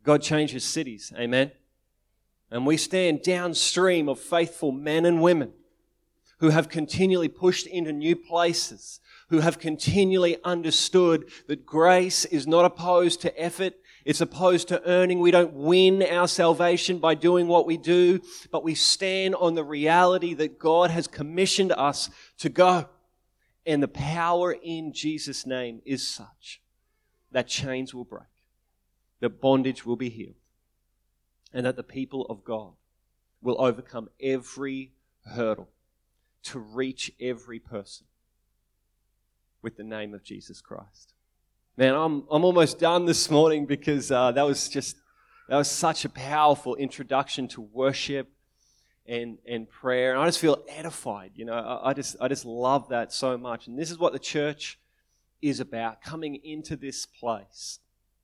God changes cities. Amen. And we stand downstream of faithful men and women who have continually pushed into new places, who have continually understood that grace is not opposed to effort, it's opposed to earning. We don't win our salvation by doing what we do, but we stand on the reality that God has commissioned us to go. And the power in Jesus' name is such that chains will break, that bondage will be healed, and that the people of God will overcome every hurdle to reach every person with the name of Jesus Christ. Man, I'm almost done this morning because that was such a powerful introduction to worship and prayer, and I just feel edified. You know, I just love that so much. And this is what the church is about: coming into this place,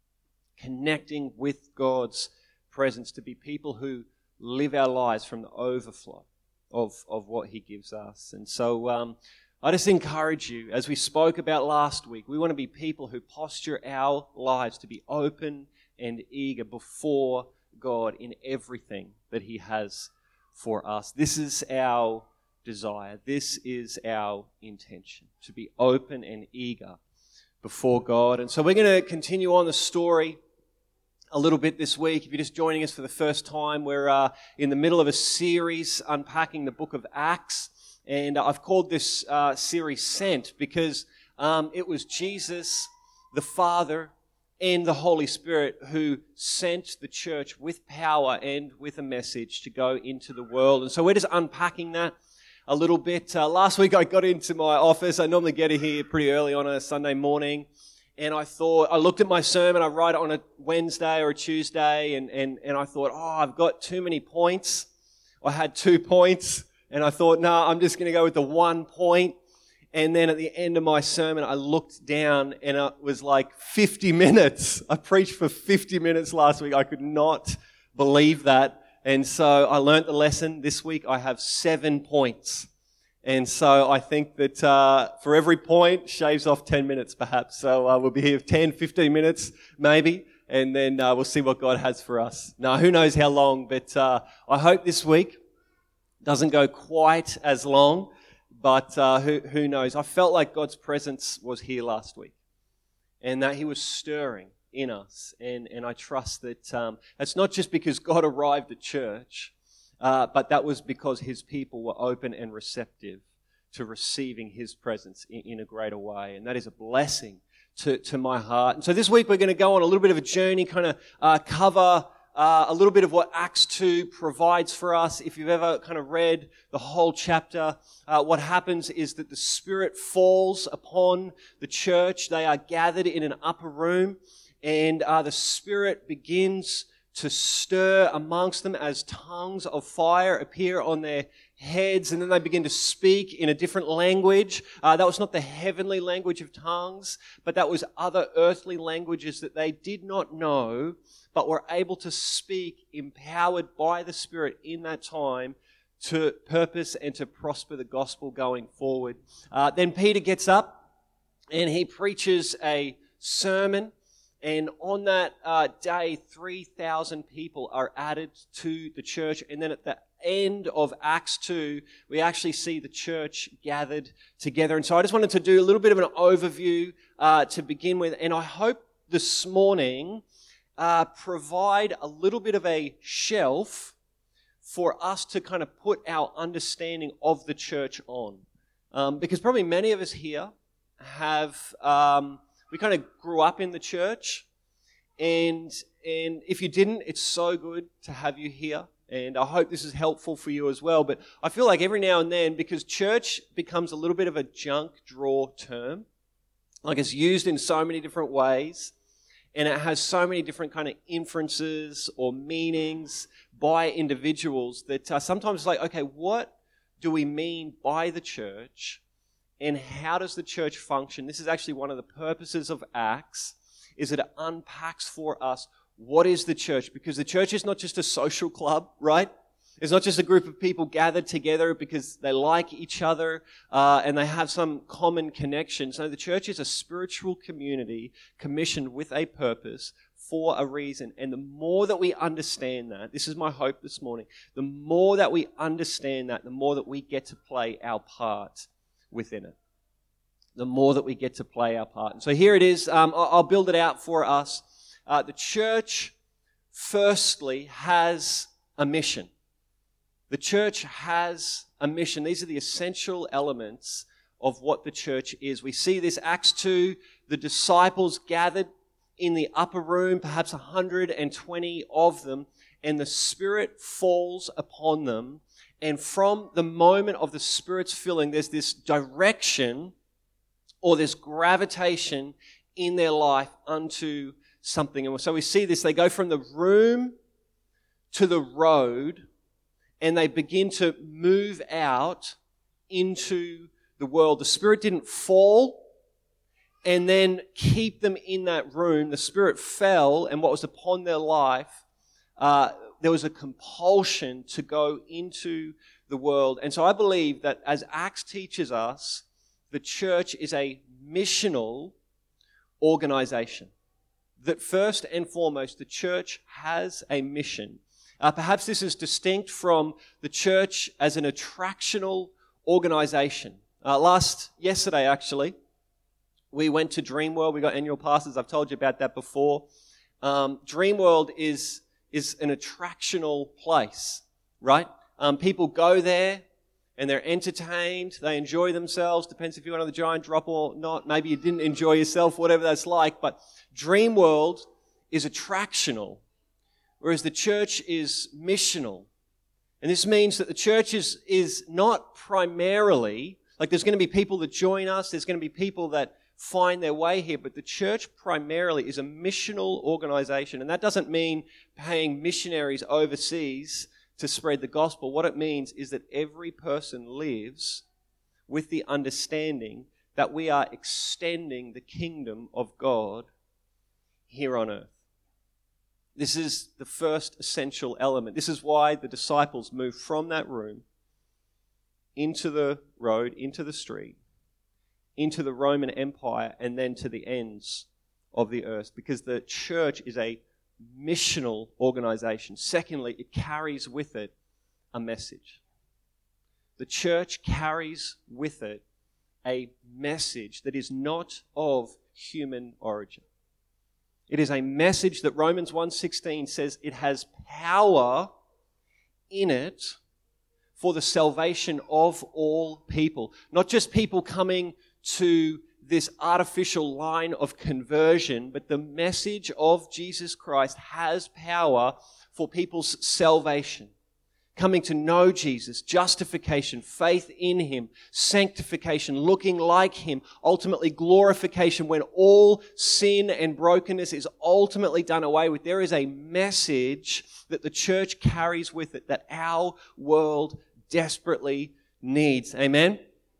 connecting with God's presence, to be people who live our lives from the overflow of what He gives us. And so I just encourage you, as we spoke about last week, we want to be people who posture our lives to be open and eager before God in everything that He has for us. This is our desire. This is our intention, to be open and eager before God. And so we're going to continue on the story a little bit this week. If you're just joining us for the first time, we're in the middle of a series unpacking the book of Acts. And I've called this series Sent because it was Jesus, the Father, and the Holy Spirit who sent the church with power and with a message to go into the world. And so we're just unpacking that a little bit. Last week I got into my office. I normally get here pretty early on a Sunday morning. And I looked at my sermon. I write it on a Wednesday or a Tuesday. And I thought, I've got too many points. I had 2 points. And I thought, no, I'm just going to go with the 1 point. And then at the end of my sermon, I looked down and it was like 50 minutes. I preached for 50 minutes last week. I could not believe that. And so I learnt the lesson. This week I have 7 points. And so I think that for every point, shaves off 10 minutes perhaps. So we'll be here 10, 15 minutes maybe. And then we'll see what God has for us. Now, who knows how long, but I hope this week doesn't go quite as long, but who knows? I felt like God's presence was here last week and that He was stirring in us. And I trust that it's not just because God arrived at church, but that was because His people were open and receptive to receiving His presence in a greater way. And that is a blessing to my heart. And so this week we're going to go on a little bit of a journey, kind of cover a little bit of what Acts 2 provides for us. If you've ever kind of read the whole chapter, what happens is that the Spirit falls upon the church. They are gathered in an upper room, and the Spirit begins to stir amongst them as tongues of fire appear on their heads, and then they begin to speak in a different language. That was not the heavenly language of tongues, but that was other earthly languages that they did not know, but were able to speak empowered by the Spirit in that time to purpose and to prosper the gospel going forward. Then Peter gets up and he preaches a sermon. And on that day, 3,000 people are added to the church. And then at the end of Acts 2, we actually see the church gathered together. And so I just wanted to do a little bit of an overview to begin with. And I hope this morning provide a little bit of a shelf for us to kind of put our understanding of the church on. Because probably many of us here have... we kind of grew up in the church, and if you didn't, it's so good to have you here, and I hope this is helpful for you as well. But I feel like every now and then, because church becomes a little bit of a junk drawer term, like it's used in so many different ways, and it has so many different kind of inferences or meanings by individuals that sometimes it's like, okay, what do we mean by the church? And how does the church function? This is actually one of the purposes of Acts, is that it unpacks for us what is the church. Because the church is not just a social club, right? It's not just a group of people gathered together because they like each other and they have some common connections. No, the church is a spiritual community commissioned with a purpose for a reason. And the more that we understand that, this is my hope this morning, the more that we understand that, the more that we get to play our part within it. The more that we get to play our part. And so here it is. I'll build it out for us. The church, firstly, has a mission. The church has a mission. These are the essential elements of what the church is. We see this, Acts 2, the disciples gathered in the upper room, perhaps 120 of them, and the Spirit falls upon them. And from the moment of the Spirit's filling, there's this direction or this gravitation in their life unto something. And so we see this, they go from the room to the road, and they begin to move out into the world. The Spirit didn't fall and then keep them in that room. The Spirit fell, and what was upon their life, there was a compulsion to go into the world. And so I believe that as Acts teaches us, the church is a missional organization. That first and foremost, the church has a mission. Perhaps this is distinct from the church as an attractional organization. Yesterday actually, we went to Dreamworld. We got annual passes. I've told you about that before. Dreamworld is an attractional place, right? People go there and they're entertained. They enjoy themselves. Depends if you went on the giant drop or not. Maybe you didn't enjoy yourself, whatever that's like. But Dreamworld is attractional, whereas the church is missional. And this means that the church is not primarily, like there's going to be people that join us, there's going to be people that find their way here, but the church primarily is a missional organization. And that doesn't mean paying missionaries overseas to spread the gospel. What it means is that every person lives with the understanding that we are extending the kingdom of God here on earth. This is the first essential element. This is why the disciples moved from that room into the road, into the street, into the Roman Empire, and then to the ends of the earth, because the church is a missional organization. Secondly, it carries with it a message. The church carries with it a message that is not of human origin. It is a message that Romans 1:16 says it has power in it for the salvation of all people. Not just people coming to this artificial line of conversion, but the message of Jesus Christ has power for people's salvation. Coming to know Jesus, justification, faith in Him, sanctification, looking like Him, ultimately glorification when all sin and brokenness is ultimately done away with. There is a message that the church carries with it that our world desperately needs. Amen?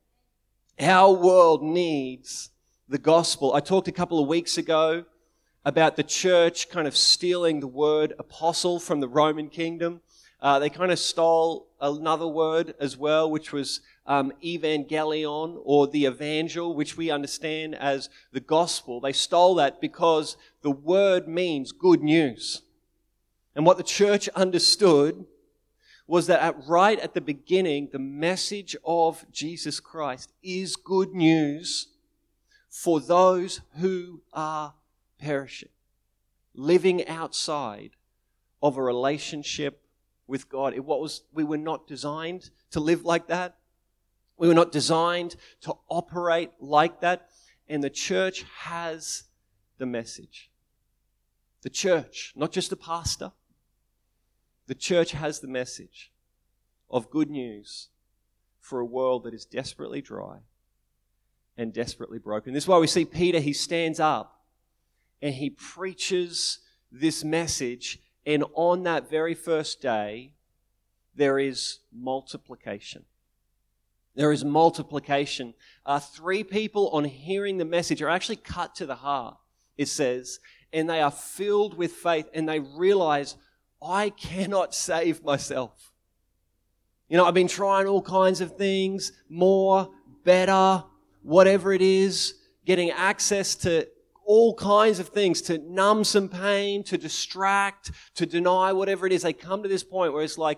Our world needs the gospel. I talked a couple of weeks ago about the church kind of stealing the word apostle from the Roman kingdom. They kind of stole another word as well, which was evangelion, or the evangel, which we understand as the gospel. They stole that because the word means good news. And what the church understood was that right at the beginning, the message of Jesus Christ is good news for those who are perishing, living outside of a relationship with God. We were not designed to live like that. We were not designed to operate like that. And the church has the message. The church, not just the pastor. The church has the message of good news for a world that is desperately dry and desperately broken. This is why we see Peter, he stands up and he preaches this message. And on that very first day, there is multiplication. There is multiplication. 3 people on hearing the message are actually cut to the heart, it says, and they are filled with faith and they realize, I cannot save myself. You know, I've been trying all kinds of things, more, better, whatever it is, getting access to all kinds of things to numb some pain, to distract, to deny, whatever it is. They come to this point where it's like,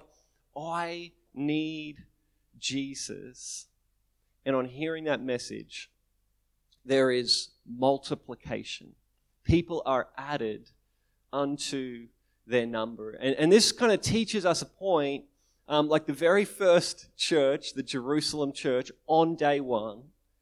I need Jesus. And on hearing that message, there is multiplication. People are added unto their number. And this kind of teaches us a point, like the very first church, the Jerusalem church, on day one,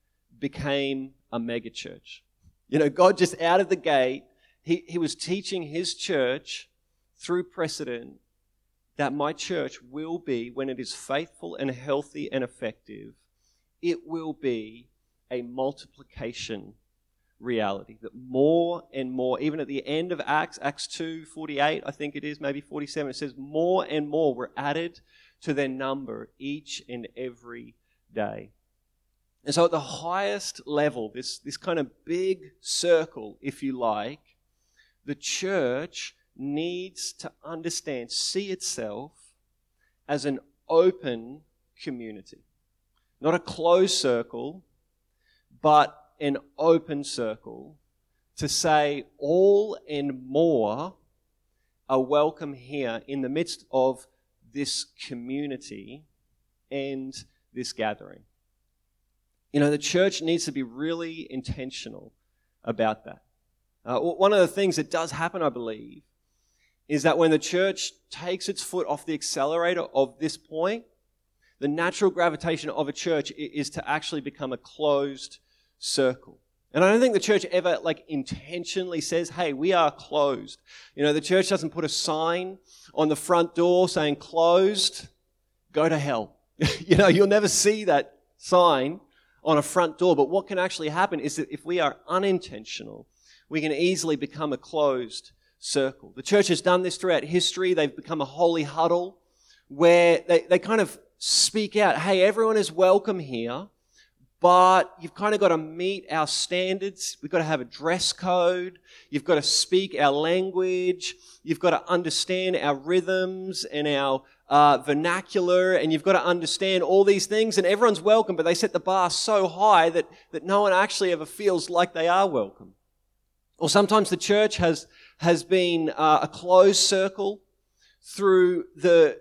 became a mega church. You know, God just out of the gate, he was teaching his church through precedent that my church will be, when it is faithful and healthy and effective, it will be a multiplication reality. That more and more, even at the end of Acts 2:48, I think it is, maybe 47, it says more and more were added to their number each and every day. And so at the highest level, this kind of big circle, if you like, the church needs to understand, see itself as an open community. Not a closed circle, but an open circle to say all and more are welcome here in the midst of this community and this gathering. You know, the church needs to be really intentional about that. One of the things that does happen, I believe, is that when the church takes its foot off the accelerator of this point, the natural gravitation of a church is to actually become a closed circle. And I don't think the church ever intentionally says, hey, we are closed. You know, the church doesn't put a sign on the front door saying closed, go to hell. You know, you'll never see that sign on a front door. But what can actually happen is that if we are unintentional, we can easily become a closed circle. The church has done this throughout history. They've become a holy huddle where they kind of speak out, hey, everyone is welcome here, but you've kind of got to meet our standards. We've got to have a dress code. You've got to speak our language. You've got to understand our rhythms and our vernacular, and you've got to understand all these things, and everyone's welcome, but they set the bar so high that no one actually ever feels like they are welcome. Or sometimes the church has been a closed circle through the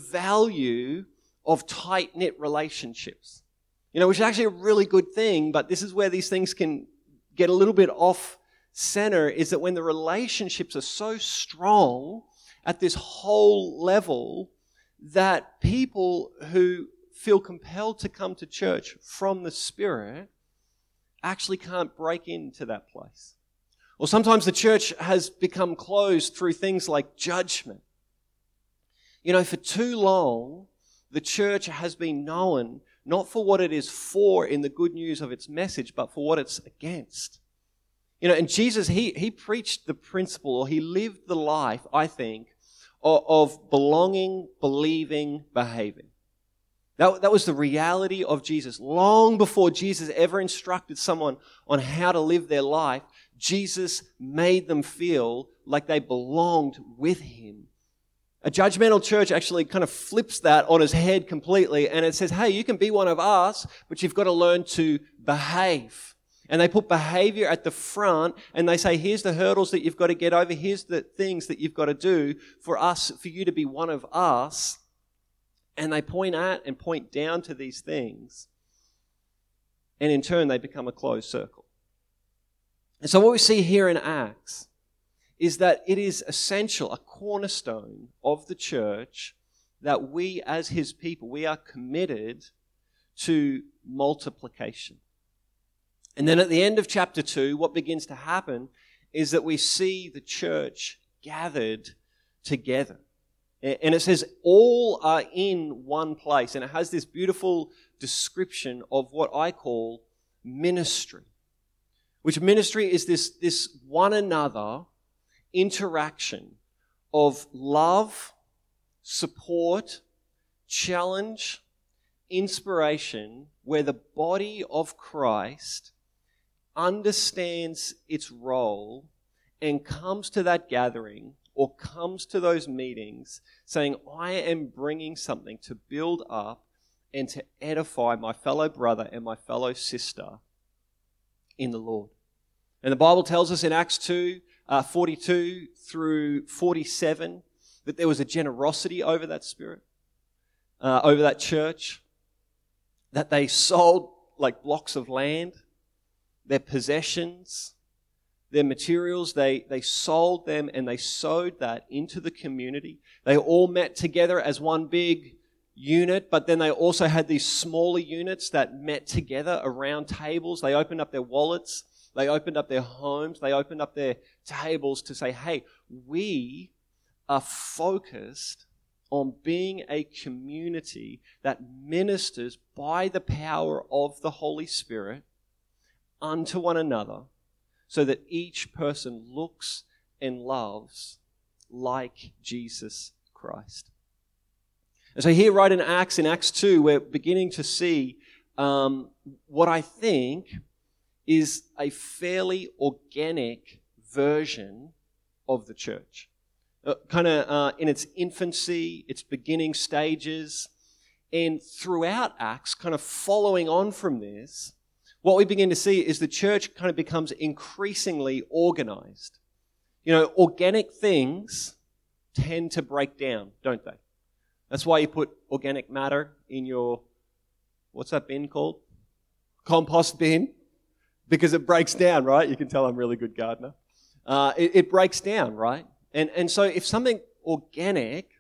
value of tight-knit relationships. You know, which is actually a really good thing, but this is where these things can get a little bit off center, is that when the relationships are so strong at this whole level that people who feel compelled to come to church from the Spirit actually can't break into that place. Or sometimes the church has become closed through things like judgment. You know, for too long, the church has been known not for what it is for in the good news of its message, but for what it's against. You know, and Jesus, he preached the principle, or he lived the life, I think, of belonging, believing, behaving. That was the reality of Jesus. Long before Jesus ever instructed someone on how to live their life, Jesus made them feel like they belonged with him. A judgmental church actually kind of flips that on its head completely, and it says, hey, you can be one of us, but you've got to learn to behave. And they put behavior at the front, and they say, here's the hurdles that you've got to get over, here's the things that you've got to do for you to be one of us. And they point at and point down to these things. And in turn, they become a closed circle. And so what we see here in Acts is that it is essential, a cornerstone of the church, that we as his people, we are committed to multiplication. And then at the end of chapter 2, what begins to happen is that we see the church gathered together. And it says all are in one place. And it has this beautiful description of what I call ministry. Which ministry is this one another interaction of love, support, challenge, inspiration, where the body of Christ understands its role and comes to that gathering or comes to those meetings saying, I am bringing something to build up and to edify my fellow brother and my fellow sister in the Lord. And the Bible tells us in Acts 2, 42 through 47, that there was a generosity over that Spirit, over that church, that they sold like blocks of land, their possessions, their materials, they sold them and they sowed that into the community. They all met together as one big unit, but then they also had these smaller units that met together around tables. They opened up their wallets, they opened up their homes, they opened up their tables to say, hey, we are focused on being a community that ministers by the power of the Holy Spirit unto one another, so that each person looks and loves like Jesus Christ. And so here right in Acts 2, we're beginning to see what I think is a fairly organic version of the church. Kind of in its infancy, its beginning stages, and throughout Acts, kind of following on from this, what we begin to see is the church kind of becomes increasingly organized. You know, organic things tend to break down, don't they? That's why you put organic matter in your, what's that bin called? Compost bin. Because it breaks down, right? You can tell I'm a really good gardener. It breaks down, right? And so if something organic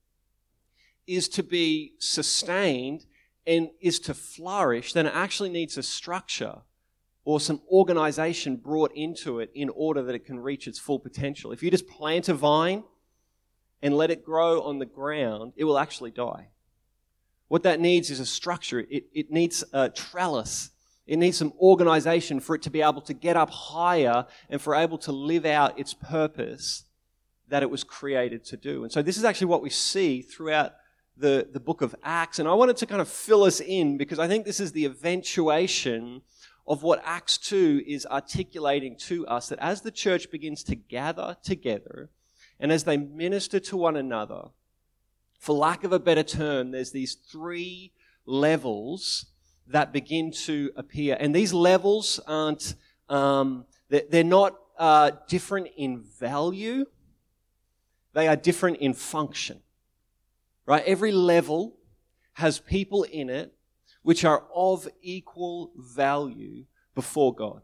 is to be sustained and is to flourish, then it actually needs a structure or some organization brought into it in order that it can reach its full potential. If you just plant a vine and let it grow on the ground, it will actually die. What that needs is a structure. It needs a trellis. It needs some organization for it to be able to get up higher and for able to live out its purpose that it was created to do. And so this is actually what we see throughout the book of Acts. And I wanted to kind of fill us in because I think this is the eventuation of what Acts 2 is articulating to us, that as the church begins to gather together and as they minister to one another, for lack of a better term, there's these three levels that begin to appear. And these levels aren't, they're not different in value. They are different in function, right? Every level has people in it which are of equal value before God.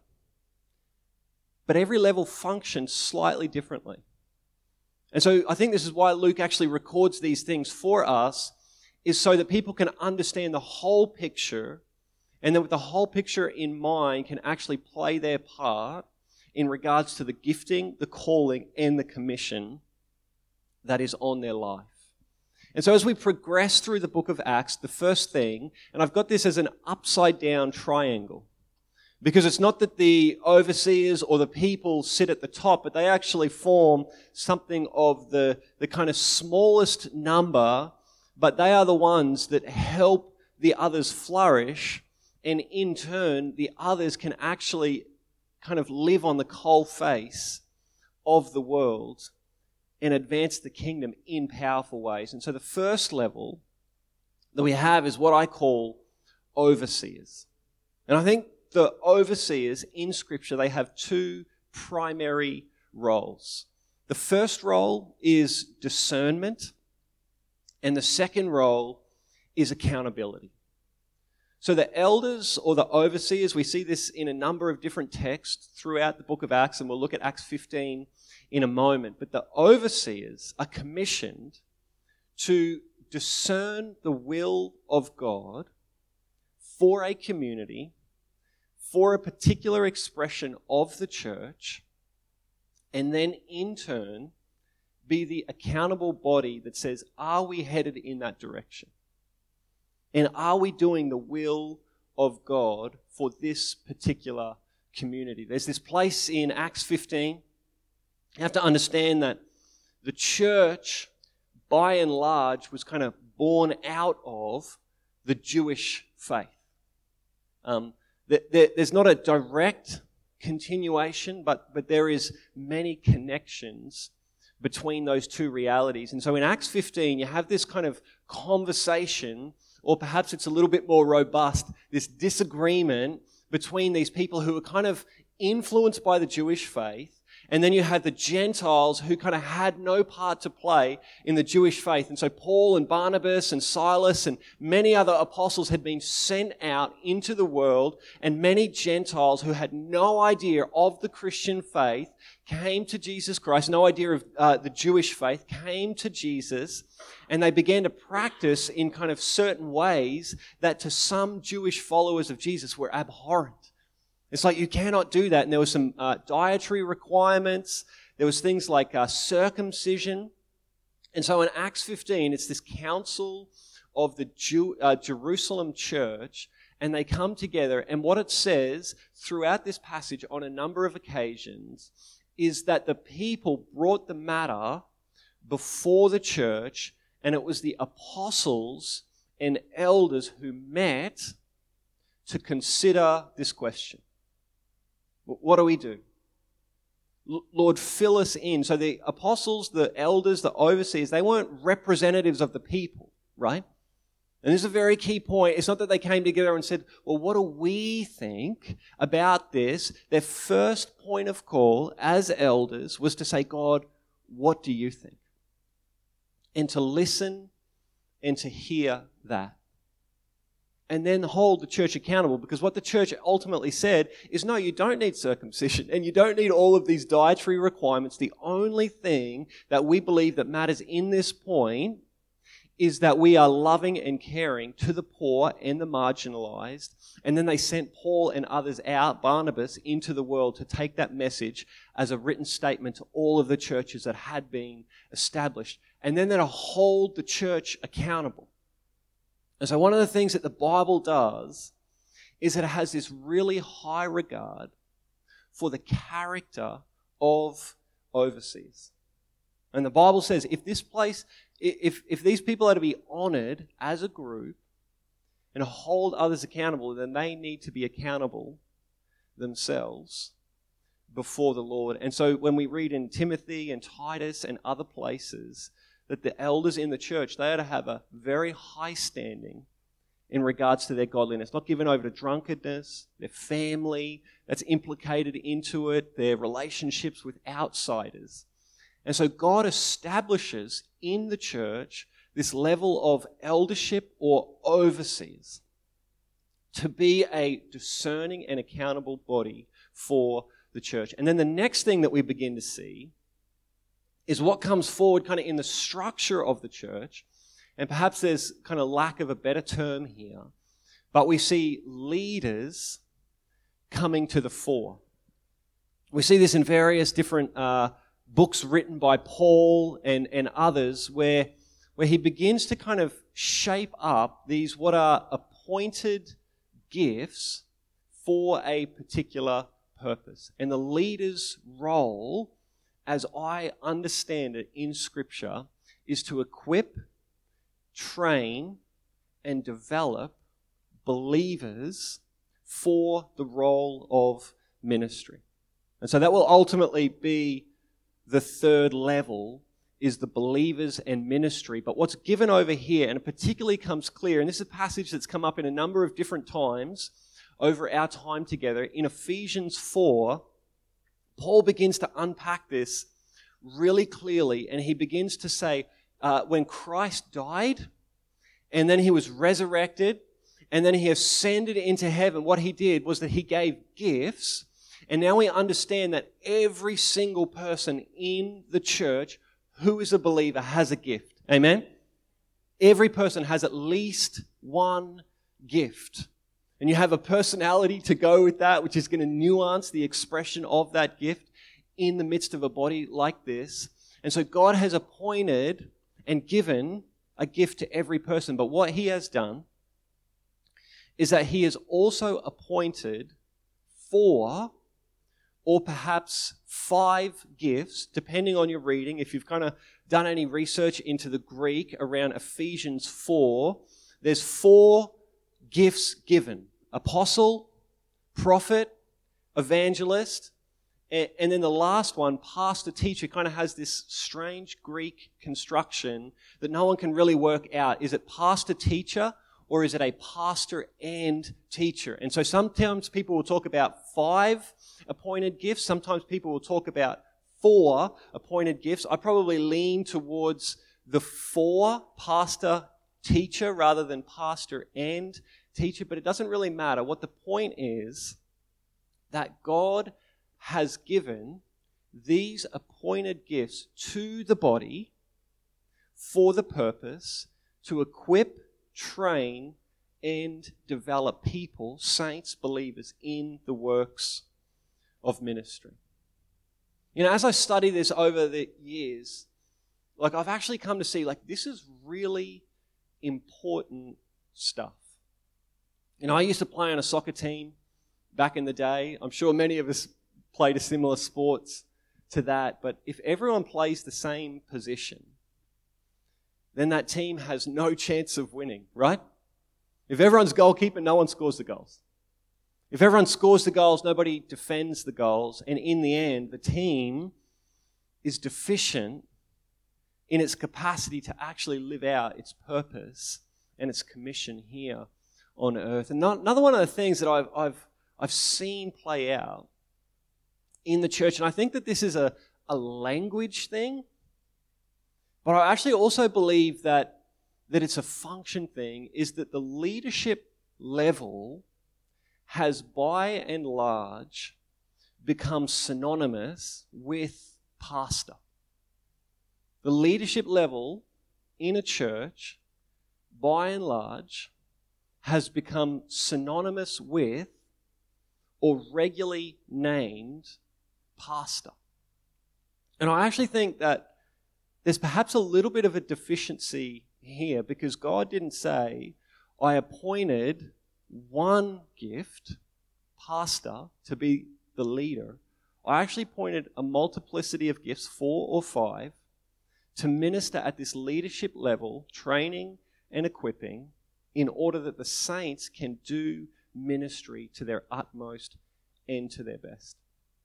But every level functions slightly differently. And so I think this is why Luke actually records these things for us, is so that people can understand the whole picture, and then with the whole picture in mind can actually play their part in regards to the gifting, the calling, and the commission that is on their life. And so as we progress through the book of Acts, the first thing, and I've got this as an upside down triangle, because it's not that the overseers or the people sit at the top, but they actually form something of the kind of smallest number, but they are the ones that help the others flourish, and in turn, the others can actually kind of live on the coal face of the world and advance the kingdom in powerful ways. And so the first level that we have is what I call overseers. And I think the overseers in Scripture, they have two primary roles. The first role is discernment, and the second role is accountability. So the elders or the overseers, we see this in a number of different texts throughout the book of Acts, and we'll look at Acts 15 in a moment. But the overseers are commissioned to discern the will of God for a community, for a particular expression of the church, and then in turn be the accountable body that says, are we headed in that direction? And are we doing the will of God for this particular community? There's this place in Acts 15. You have to understand that the church, by and large, was kind of born out of the Jewish faith. There's not a direct continuation, but there is many connections between those two realities. And so in Acts 15, you have this kind of conversation, or perhaps it's a little bit more robust, this disagreement between these people who are kind of influenced by the Jewish faith, and then you had the Gentiles who kind of had no part to play in the Jewish faith. And so Paul and Barnabas and Silas and many other apostles had been sent out into the world, and many Gentiles who had no idea of the Christian faith came to Jesus Christ, no idea of the Jewish faith, came to Jesus, and they began to practice in kind of certain ways that to some Jewish followers of Jesus were abhorrent. It's like you cannot do that. And there were some dietary requirements. There was things like circumcision. And so in Acts 15, it's this council of the Jerusalem church, and they come together. And what it says throughout this passage on a number of occasions is that the people brought the matter before the church, and it was the apostles and elders who met to consider this question. What do we do? Lord, fill us in. So the apostles, the elders, the overseers, they weren't representatives of the people, right? And this is a very key point. It's not that they came together and said, well, what do we think about this? Their first point of call as elders was to say, God, what do you think? And to listen and to hear that. And then hold the church accountable, because what the church ultimately said is, no, you don't need circumcision and you don't need all of these dietary requirements. The only thing that we believe that matters in this point is that we are loving and caring to the poor and the marginalized. And then they sent Paul and others out, Barnabas, into the world to take that message as a written statement to all of the churches that had been established. And then to hold the church accountable. And so one of the things that the Bible does is that it has this really high regard for the character of overseers. And the Bible says if this place, if these people are to be honored as a group and hold others accountable, then they need to be accountable themselves before the Lord. And so when we read in Timothy and Titus and other places that the elders in the church, they are to have a very high standing in regards to their godliness, not given over to drunkenness, their family that's implicated into it, their relationships with outsiders. And so God establishes in the church this level of eldership or overseers to be a discerning and accountable body for the church. And then the next thing that we begin to see is what comes forward kind of in the structure of the church. And perhaps there's kind of lack of a better term here, but we see leaders coming to the fore. We see this in various different books written by Paul and others where he begins to kind of shape up these what are appointed gifts for a particular purpose. And the leader's role, as I understand it in Scripture, is to equip, train, and develop believers for the role of ministry. And so that will ultimately be the third level, is the believers and ministry. But what's given over here, and it particularly comes clear, and this is a passage that's come up in a number of different times over our time together, in Ephesians 4, Paul begins to unpack this really clearly, and he begins to say, when Christ died, and then he was resurrected, and then he ascended into heaven, what he did was that he gave gifts, and now we understand that every single person in the church who is a believer has a gift. Amen? Every person has at least one gift. And you have a personality to go with that, which is going to nuance the expression of that gift in the midst of a body like this. And so God has appointed and given a gift to every person. But what he has done is that he has also appointed 4 or perhaps 5 gifts, depending on your reading. If you've kind of done any research into the Greek around Ephesians 4, there's 4 gifts given: apostle, prophet, evangelist, and then the last one, pastor, teacher, kind of has this strange Greek construction that no one can really work out. Is it pastor, teacher, or is it a pastor and teacher? And so sometimes people will talk about 5 appointed gifts. Sometimes people will talk about 4 appointed gifts. I probably lean towards the 4, pastor, teacher, rather than pastor and teacher, but it doesn't really matter. What the point is that God has given these appointed gifts to the body for the purpose to equip, train, and develop people, saints, believers, in the works of ministry. You know, as I study this over the years, like I've actually come to see, like, this is really important stuff. You know, I used to play on a soccer team back in the day. I'm sure many of us played a similar sports to that, but if everyone plays the same position, then that team has no chance of winning, right? If everyone's goalkeeper, no one scores the goals. If everyone scores the goals, nobody defends the goals, and in the end, the team is deficient in its capacity to actually live out its purpose and its commission here on earth. And another one of the things that I've seen play out in the church, and I think that this is a language thing, but I actually also believe that it's a function thing, is that the leadership level has by and large become synonymous with pastor. The leadership level in a church, by and large, has become synonymous with or regularly named pastor. And I actually think that there's perhaps a little bit of a deficiency here, because God didn't say, I appointed one gift, pastor, to be the leader. I actually appointed a multiplicity of gifts, 4 or 5, to minister at this leadership level, training and equipping, in order that the saints can do ministry to their utmost and to their best.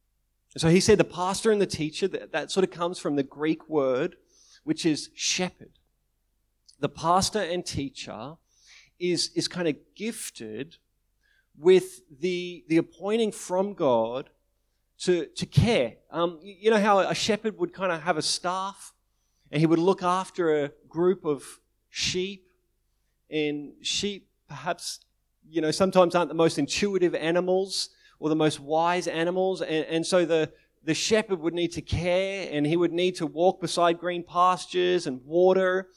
So he said the pastor and the teacher, that sort of comes from the Greek word, which is shepherd. The pastor and teacher is kind of gifted with the appointing from God to care. You know how a shepherd would kind of have a staff, and he would look after a group of sheep, and sheep perhaps, you know, sometimes aren't the most intuitive animals or the most wise animals, and so the shepherd would need to care, and he would need to walk beside green pastures and water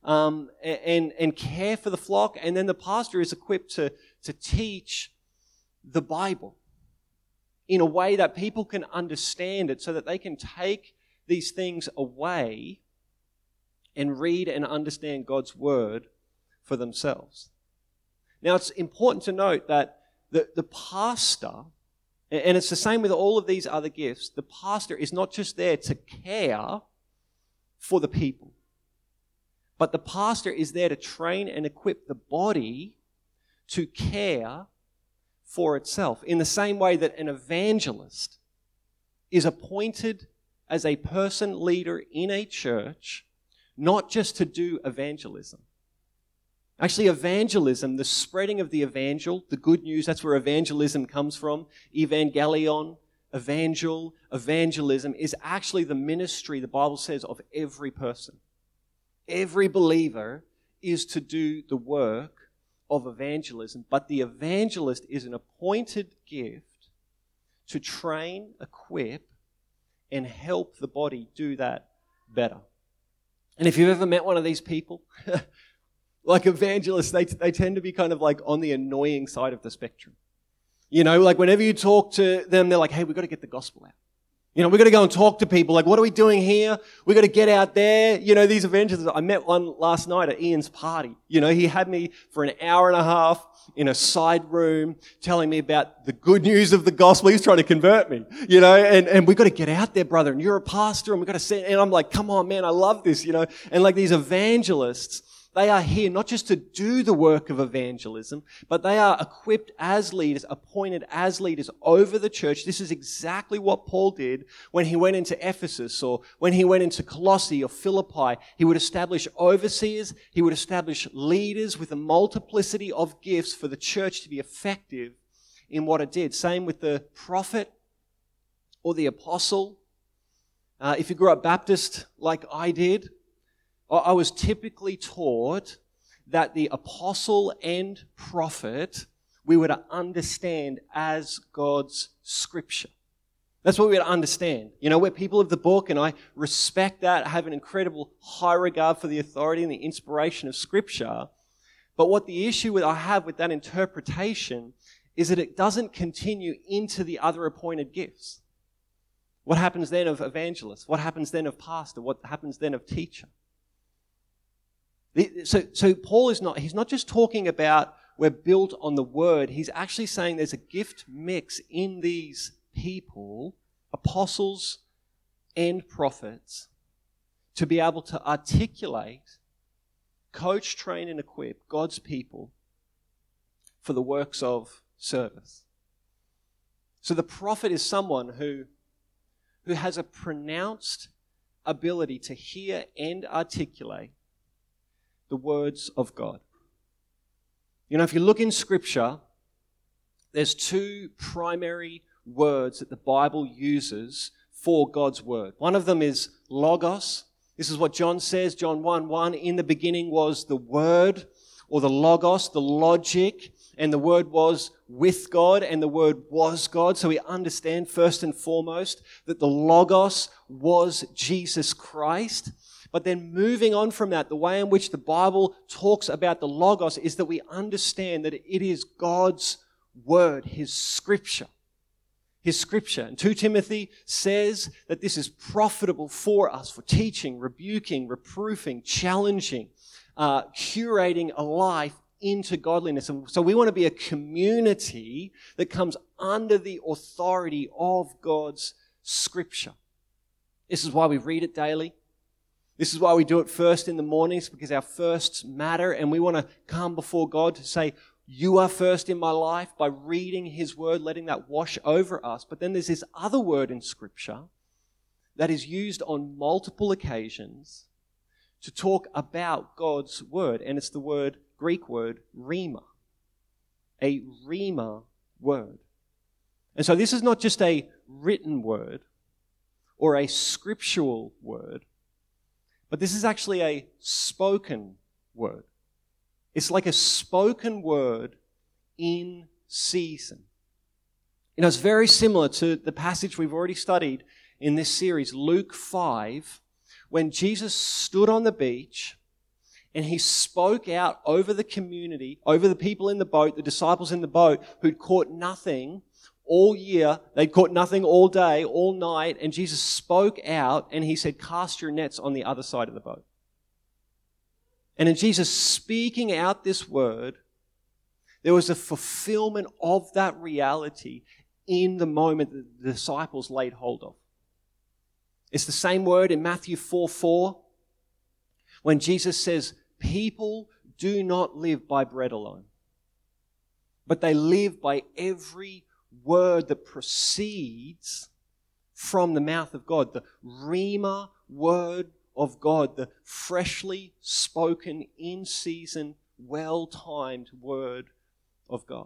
and care for the flock. And then the pastor is equipped to teach the Bible in a way that people can understand it, so that they can take these things away and read and understand God's word for themselves. Now, it's important to note that the pastor, and it's the same with all of these other gifts, the pastor is not just there to care for the people, but the pastor is there to train and equip the body to care for itself, in the same way that an evangelist is appointed as a person leader in a church, not just to do evangelism. Actually, evangelism, the spreading of the evangel, the good news, that's where evangelism comes from. Evangelion, evangelism is actually the ministry, the Bible says, of every person. Every believer is to do the work of evangelism, but the evangelist is an appointed gift to train, equip, and help the body do that better. And if you've ever met one of these people, like evangelists, they tend to be kind of like on the annoying side of the spectrum. You know, like whenever you talk to them, they're like, hey, we've got to get the gospel out. You know, we've got to go and talk to people. Like, what are we doing here? We've got to get out there. You know, these evangelists, I met one last night at Ian's party. You know, he had me for an hour and a half in a side room telling me about the good news of the gospel. He's trying to convert me, you know, and we've got to get out there, brother. And you're a pastor, and we've got to say, and I'm like, come on, man, I love this, you know. And like these evangelists, They are here not just to do the work of evangelism, but they are equipped as leaders, appointed as leaders over the church. This is exactly what Paul did when he went into Ephesus or when he went into Colossae or Philippi. He would establish overseers. He would establish leaders with a multiplicity of gifts for the church to be effective in what it did. Same with the prophet or the apostle. If you grew up Baptist like I did, I was typically taught that the apostle and prophet we were to understand as God's scripture. That's what we were to understand. You know, we're people of the book, and I respect that. I have an incredible high regard for the authority and the inspiration of scripture. But what the issue I have with that interpretation is that it doesn't continue into the other appointed gifts. What happens then of evangelist? What happens then of pastor? What happens then of teacher? So Paul he's not just talking about we're built on the word. He's actually saying there's a gift mix in these people, apostles and prophets, to be able to articulate, coach, train, and equip God's people for the works of service. So the prophet is someone who has a pronounced ability to hear and articulate the words of God. You know, if you look in Scripture, there's two primary words that the Bible uses for God's word. One of them is logos. This is what John says, John 1:1. In the beginning was the word, or the logos, the logic, and the word was with God, and the word was God. So we understand first and foremost that the logos was Jesus Christ. But then moving on from that, the way in which the Bible talks about the logos is that we understand that it is God's word, His scripture. His scripture. And 2 Timothy says that this is profitable for us for teaching, rebuking, reproofing, challenging, curating a life into godliness. And so we want to be a community that comes under the authority of God's scripture. This is why we read it daily. This is why we do it first in the mornings, because our firsts matter, and we want to come before God to say, you are first in my life, by reading His word, letting that wash over us. But then there's this other word in Scripture that is used on multiple occasions to talk about God's word, and it's the Greek word, rhema. A rhema word. And so this is not just a written word or a scriptural word, but this is actually a spoken word. It's like a spoken word in season. You know, it's very similar to the passage we've already studied in this series, Luke 5, when Jesus stood on the beach and He spoke out over the community, over the people in the boat, the disciples in the boat who'd caught nothing all year. They'd caught nothing all day, all night, and Jesus spoke out and He said, cast your nets on the other side of the boat. And in Jesus speaking out this word, there was a fulfillment of that reality in the moment that the disciples laid hold of. It's the same word in Matthew 4:4, when Jesus says, people do not live by bread alone, but they live by every word that proceeds from the mouth of God, the rhema word of God, the freshly spoken, in season, well-timed word of God.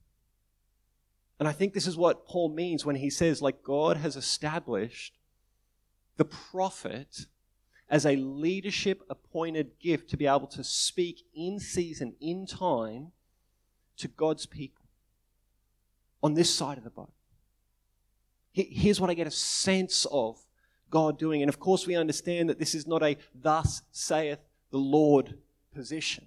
And I think this is what Paul means when he says, like, God has established the prophet as a leadership appointed gift to be able to speak in season, in time, to God's people on this side of the boat. Here's what I get a sense of God doing. And of course we understand that this is not a thus saith the Lord position.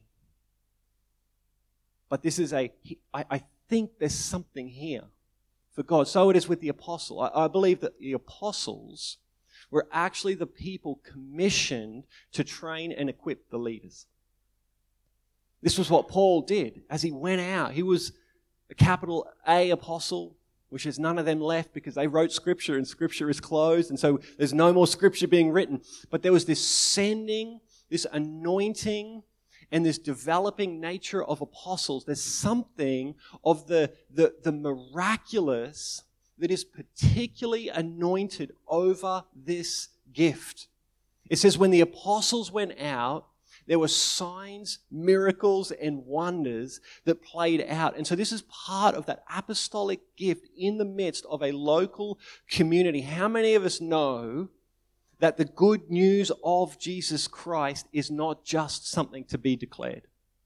But this is I think there's something here for God. So it is with the apostle. I believe that the apostles were actually the people commissioned to train and equip the leaders. This was what Paul did as he went out. He was a capital A apostle, which there's none of them left because they wrote Scripture and Scripture is closed, and so there's no more Scripture being written. But there was this sending, this anointing, and this developing nature of apostles, there's something of the miraculous that is particularly anointed over this gift. It says when the apostles went out, there were signs, miracles, and wonders that played out. And so this is part of that apostolic gift in the midst of a local community. How many of us know that the good news of Jesus Christ is not just something to be declared?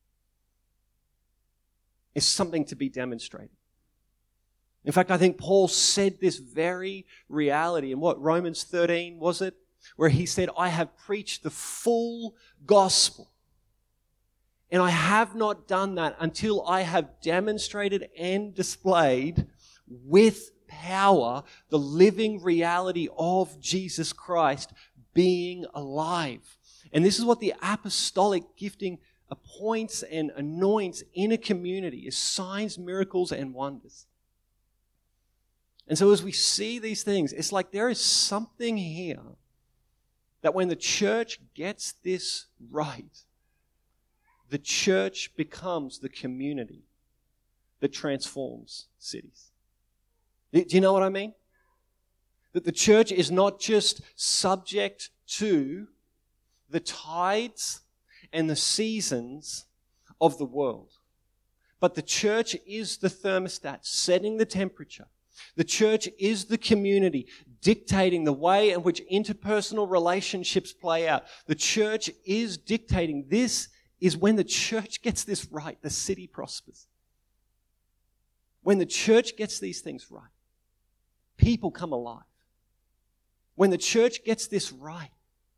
It's something to be demonstrated. In fact, I think Paul said this very reality in what, Romans 13, was it? Where he said, I have preached the full gospel. And I have not done that until I have demonstrated and displayed with power the living reality of Jesus Christ being alive. And this is what the apostolic gifting appoints and anoints in a community, is signs, miracles, and wonders. And so as we see these things, it's like there is something here that when the church gets this right, the church becomes the community that transforms cities. Do you know what I mean? That the church is not just subject to the tides and the seasons of the world, but the church is the thermostat setting the temperature. The church is the community dictating the way in which interpersonal relationships play out. The church is dictating. This is when the church gets this right, the city prospers. When the church gets these things right, people come alive. When the church gets this right,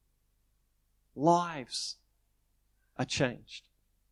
lives are changed.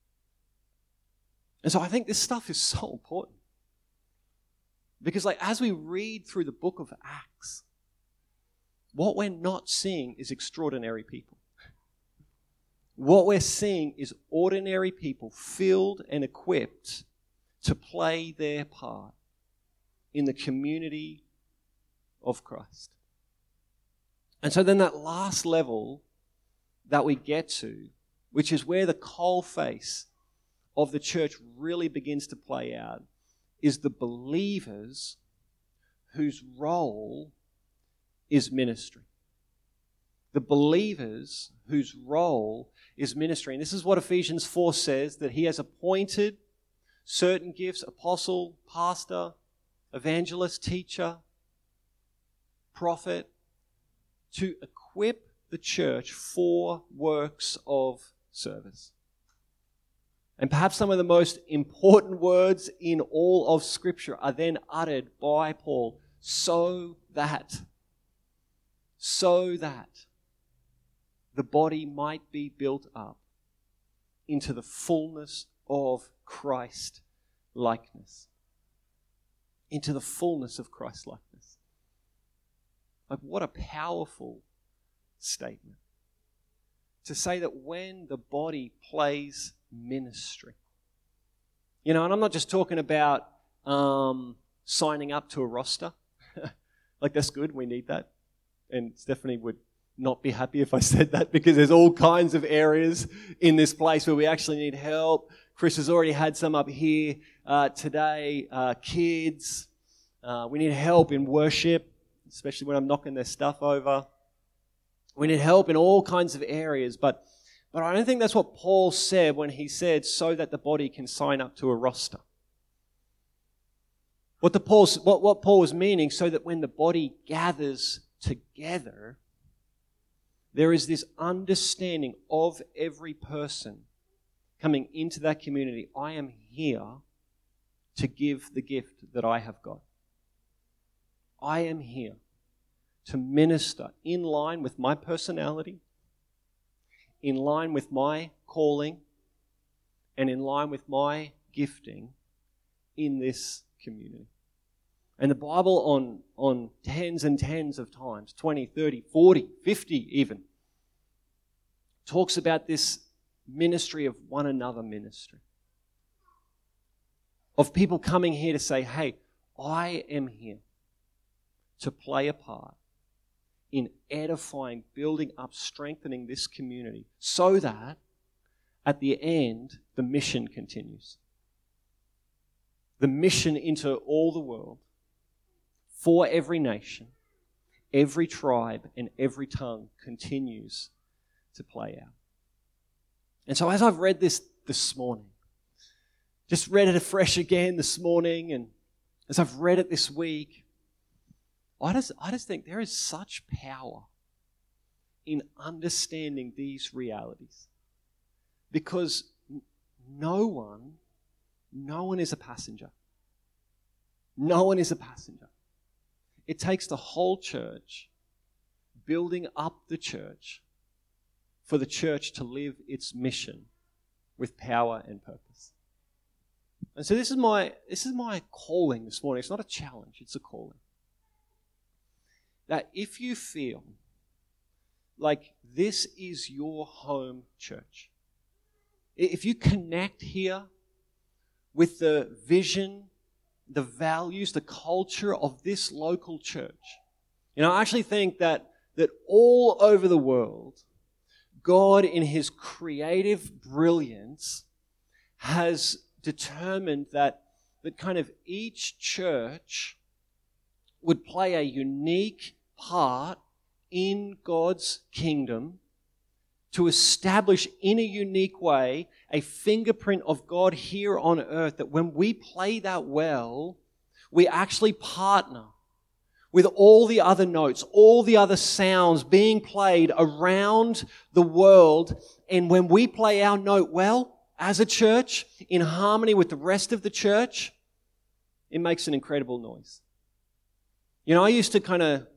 And so I think this stuff is so important. Because as we read through the book of Acts, what we're not seeing is extraordinary people. What we're seeing is ordinary people filled and equipped to play their part in the community of Christ. And so then that last level that we get to, which is where the coalface of the church really begins to play out, is the believers whose role is ministry. The believers whose role is ministry. And this is what Ephesians 4 says, that he has appointed certain gifts, apostle, pastor, evangelist, teacher, prophet, to equip the church for works of service. And perhaps some of the most important words in all of Scripture are then uttered by Paul, so that the body might be built up into the fullness of Christ likeness. Into the fullness of Christ likeness. Like, what a powerful statement. To say that when the body plays ministry. And I'm not just talking about signing up to a roster. Like, that's good, we need that. And Stephanie would not be happy if I said that, because there's all kinds of areas in this place where we actually need help. Chris has already had some up here today. Kids, we need help in worship, especially when I'm knocking their stuff over. We need help in all kinds of areas, but I don't think that's what Paul said when he said, so that the body can sign up to a roster. What Paul was meaning, so that when the body gathers together, there is this understanding of every person coming into that community. I am here to give the gift that I have got. I am here to minister in line with my personality, in line with my calling, and in line with my gifting in this community. And the Bible on tens and tens of times, 20, 30, 40, 50 even, talks about this ministry of one another ministry. Of people coming here to say, hey, I am here to play a part in edifying, building up, strengthening this community, so that at the end, the mission continues. The mission into all the world, for every nation, every tribe, and every tongue continues to play out. And so as I've read this morning, just read it afresh again this morning, and as I've read it this week, I just think there is such power in understanding these realities. Because no one is a passenger. No one is a passenger. It takes the whole church building up the church for the church to live its mission with power and purpose. And so this is my calling this morning. It's not a challenge, it's a calling. That if you feel like this is your home church, if you connect here with the vision, the values, the culture of this local church, I actually think that all over the world, God in His creative brilliance has determined that kind of each church would play a unique part in God's kingdom to establish in a unique way a fingerprint of God here on earth, that when we play that well, we actually partner with all the other notes, all the other sounds being played around the world. And when we play our note well, as a church, in harmony with the rest of the church, it makes an incredible noise. I used to kind of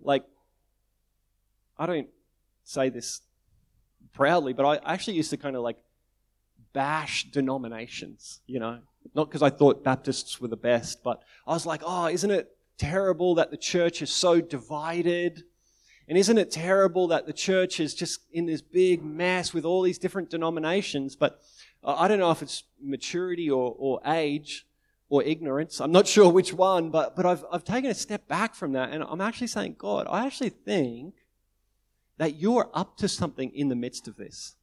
I don't say this proudly, but I actually used to kind of bash denominations, not because I thought Baptists were the best, but I was like, oh, isn't it terrible that the church is so divided? And isn't it terrible that the church is just in this big mess with all these different denominations? But I don't know if it's maturity or age or ignorance. I'm not sure which one, but I've taken a step back from that, and I'm actually saying, God, I actually think that you're up to something in the midst of this.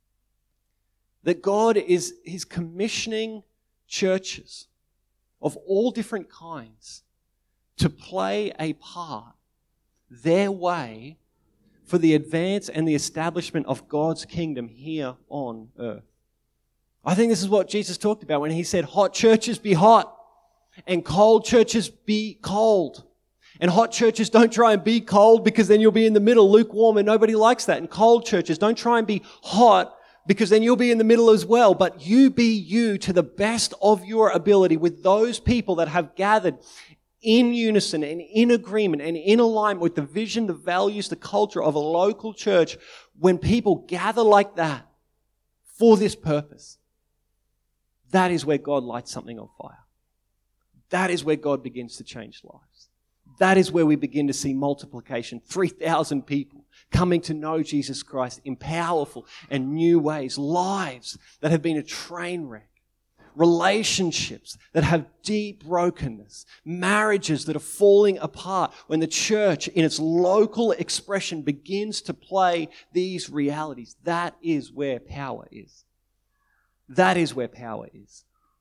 That God He's commissioning churches of all different kinds to play a part their way for the advance and the establishment of God's kingdom here on earth. I think this is what Jesus talked about when He said, hot churches be hot and cold churches be cold. And hot churches, don't try and be cold, because then you'll be in the middle, lukewarm, and nobody likes that. And cold churches, don't try and be hot, because then you'll be in the middle as well. But you be you to the best of your ability with those people that have gathered in unison and in agreement and in alignment with the vision, the values, the culture of a local church. When people gather like that for this purpose, that is where God lights something on fire. That is where God begins to change lives. That is where we begin to see multiplication. 3,000 people coming to know Jesus Christ in powerful and new ways. Lives that have been a train wreck. Relationships that have deep brokenness. Marriages that are falling apart. When the church in its local expression begins to play these realities, that is where power is. That is where power is.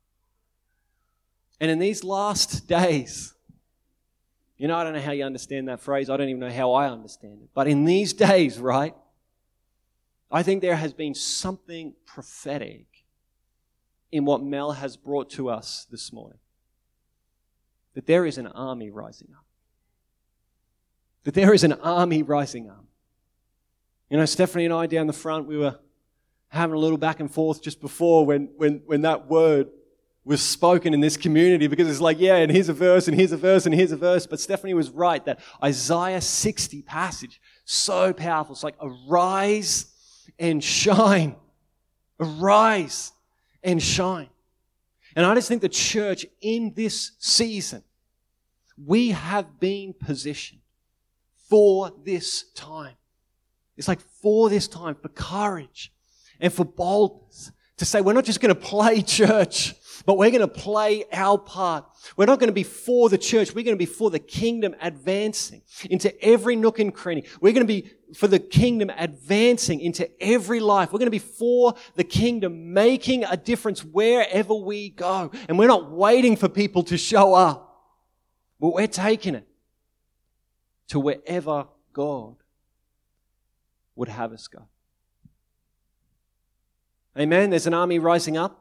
And in these last days, I don't know how you understand that phrase. I don't even know how I understand it. But in these days, right, I think there has been something prophetic in what Mel has brought to us this morning. That there is an army rising up. That there is an army rising up. Stephanie and I down the front, we were having a little back and forth just before when that word was spoken in this community, because it's and here's a verse, and here's a verse, and here's a verse. But Stephanie was right, that Isaiah 60 passage, so powerful. It's like, arise and shine. Arise and shine. And I just think the church in this season, we have been positioned for this time. It's like for this time, for courage and for boldness, To say we're not just going to play church, but we're going to play our part. We're not going to be for the church. We're going to be for the kingdom advancing into every nook and cranny. We're going to be for the kingdom advancing into every life. We're going to be for the kingdom making a difference wherever we go. And we're not waiting for people to show up, but we're taking it to wherever God would have us go. Amen. There's an army rising up.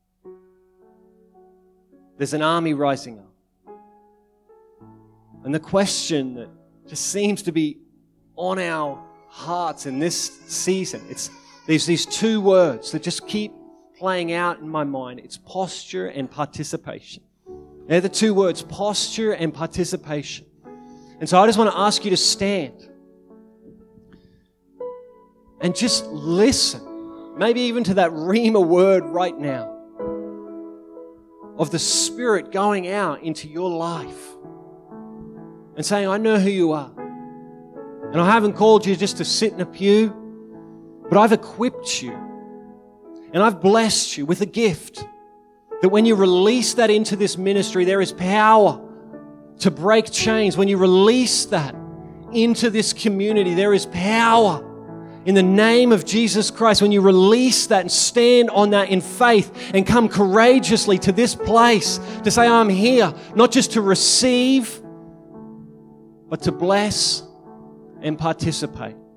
There's an army rising up. And the question that just seems to be on our hearts in this season, there's these two words that just keep playing out in my mind. It's posture and participation. They're the two words, posture and participation. And so I just want to ask you to stand and just listen. Maybe even to that rhema word right now of the Spirit going out into your life and saying, I know who you are. And I haven't called you just to sit in a pew, but I've equipped you and I've blessed you with a gift that when you release that into this ministry, there is power to break chains. When you release that into this community, there is power. In the name of Jesus Christ, when you release that and stand on that in faith and come courageously to this place to say, I'm here, not just to receive, but to bless and participate.